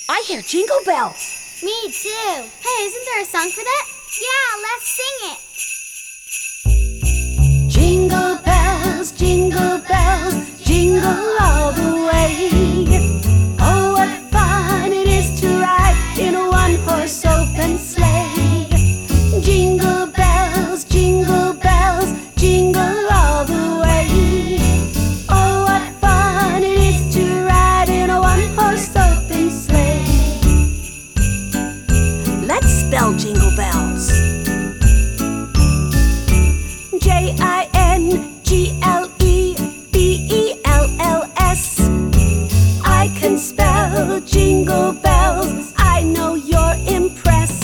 I hear jingle bells. Me too. Hey, isn't there a song for that? Yeah, let's sing it. Jingle bells, jingle all the way. Oh, what fun it is to ride in a one-horse open sleigh. Jingle bells, jingle all the way. Oh, what fun it is to ride in a one-horse open sleigh. Let's spell jingle bells. Jinglebells. I can spell jingle bells. I know you're impressed.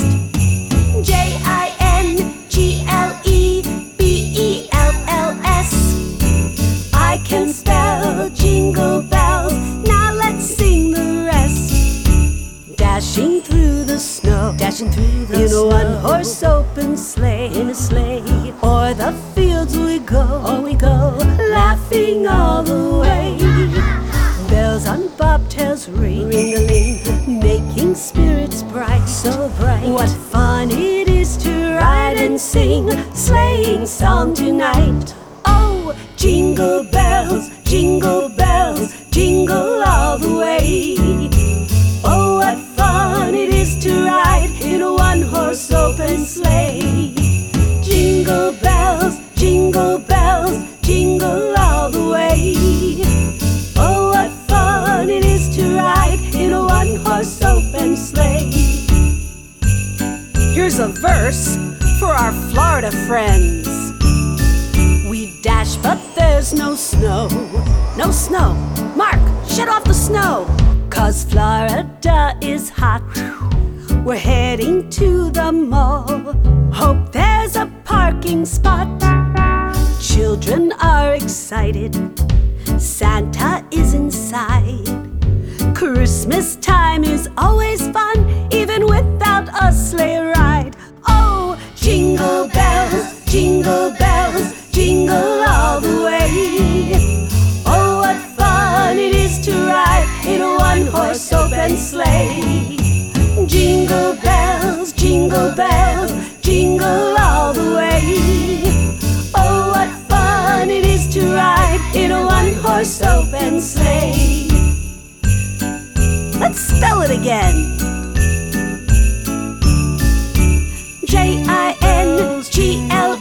Jinglebells. I can spell jingle bells. Now let's sing the rest. Dashing through the snow, in a one-horse open sleigh, o'er the fields we go, laughing all the way. Bells on bobtails ring, ring-a-ling, making spirits bright, so bright. What fun it is to ride and sing sleighing song tonight. Oh, jingle bells, jingle all the way. Oh, what fun it is to ride in a one-horse open sleigh. Jingle bells, jingle all the way. Oh, what fun it is to ride in a one-horse open sleigh. Here's a verse for our Florida friends. We dash, but there's no snow. No snow. Mark, shut off the snow. 'Cause Florida is hot. We're heading to the mall. Hope there's a parking spot. Children are excited. Santa is inside. Christmas time is always fun, even without a sleigh ride. Oh, jingle bells, jingle all the way. Oh, what fun it is to ride in a one-horse open sleigh. Jingle bells, jingle all the way. Oh, what fun it is to ride in a one-horse open sleigh. Let's spell it again. Jingle